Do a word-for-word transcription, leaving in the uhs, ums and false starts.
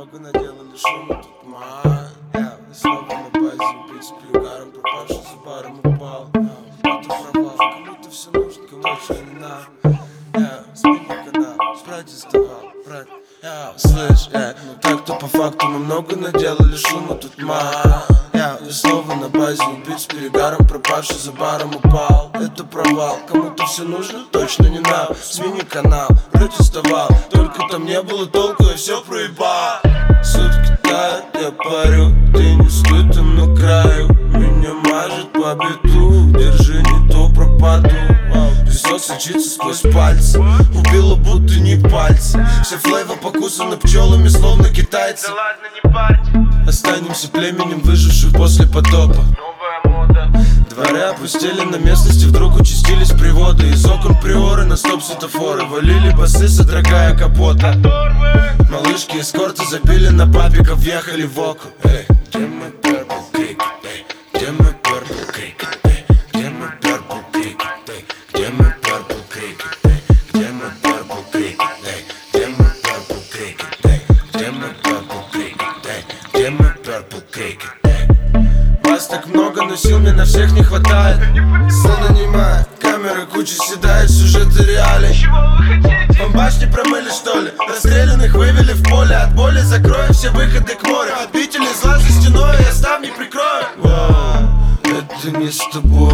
много наделали шума тут, май. Я снова на базе убить с перегаром, пропавший за баром упал. Это провал, кому-то все нужно, кому-то не надо. Я смени канал, спротестовал, брат. Я, слышь, я, ну так-то по факту мы много наделали шума тут, май. Я снова на базе убить с перегаром, пропавший за баром упал. Это провал, кому-то все нужно, точно не нам. Смени канал, протестовал, только там не было толку, я все проебал. Сутки тают, я парю, ты не стой там на краю. Меня мажет по беду, держи, не то пропаду. Песок сочится сквозь пальцы, убило будто не пальцы. Вся флейва покусана пчелами, словно китайцы. Да ладно, не парьте. Останемся племенем, выживших после потопа. Новая мода. Дворы опустели на местности, вдруг участились приводы. Из окон приоры на стоп-светофоры валили басы, содрогая капота. Малышки эскорта запили на папиков, въехали в оку. Эй, где мой Purple Creek? Эй, где мой Purple Creek? Эй, где мой Purple Creek? Эй, где мой Purple Creek? Эй, где мой Purple Creek? Эй, где мой Purple Creek? Эй, где мой Purple Creek? Эй, где мой Purple Creek? Вас так много, но сил мне на всех не хватает. Сон нанимает, камеры куча седает, сюжеты реалий. Чего вы хотите? Вам башни промыли, что ли? Расстрелянных вывели в поле. От боли закрою все выходы к морю. Отбители зла за стеной, я став не прикрою. Воу, это не с тобой.